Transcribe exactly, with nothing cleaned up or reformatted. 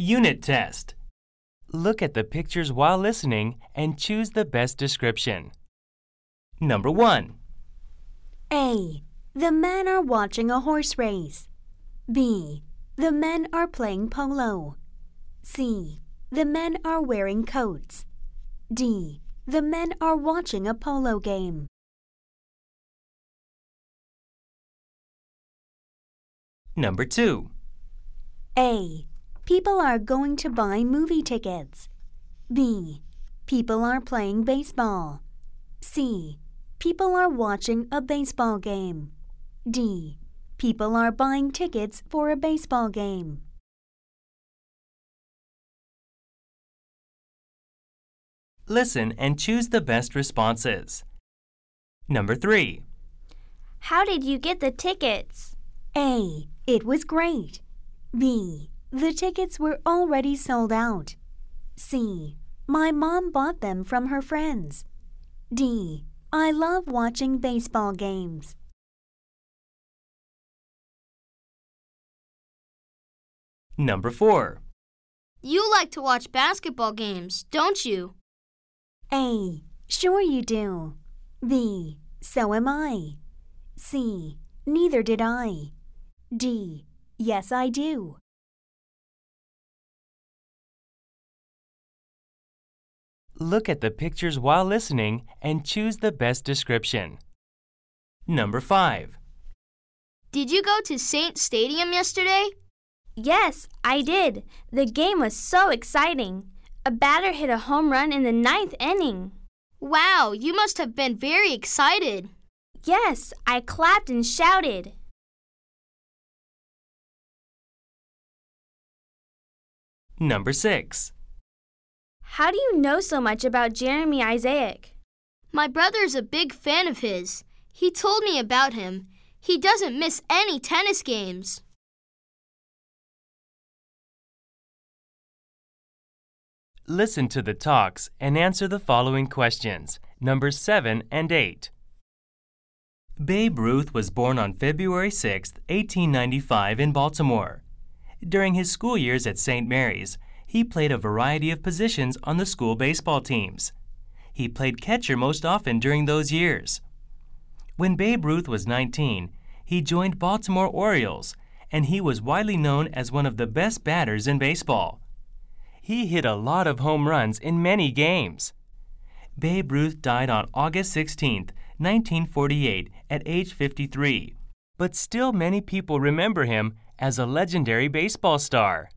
Unit test. Look at the pictures while listening and choose the best description. Number one. A. The men are watching a horse race. B. The men are playing polo. C. The men are wearing coats. D. The men are watching a polo game. Number two. A. People are going to buy movie tickets. B. People are playing baseball. C. People are watching a baseball game. D. People are buying tickets for a baseball game. Listen and choose the best responses. Number three. How did you get the tickets? A. It was great. B. The tickets were already sold out. C. My mom bought them from her friends. D. I love watching baseball games. Number four. You like to watch basketball games, don't you? A. Sure you do. B. So am I. C. Neither did I. D. Yes, I do. Look at the pictures while listening and choose the best description. Number five. Did you go to Saint Stadium yesterday? Yes, I did. The game was so exciting. A batter hit a home run in the ninth inning. Wow, you must have been very excited. Yes, I clapped and shouted. Number six. How do you know so much about Jeremy Isaac? My brother's a big fan of his. He told me about him. He doesn't miss any tennis games. Listen to the talks and answer the following questions, numbers seven and eight. Babe Ruth was born on February sixth, eighteen ninety-five in Baltimore. During his school years at Saint Mary's, he played a variety of positions on the school baseball teams. He played catcher most often during those years. When Babe Ruth was nineteen, he joined Baltimore Orioles, and he was widely known as one of the best batters in baseball. He hit a lot of home runs in many games. Babe Ruth died on August sixteenth, nineteen forty-eight, at age fifty-three, but still many people remember him as a legendary baseball star.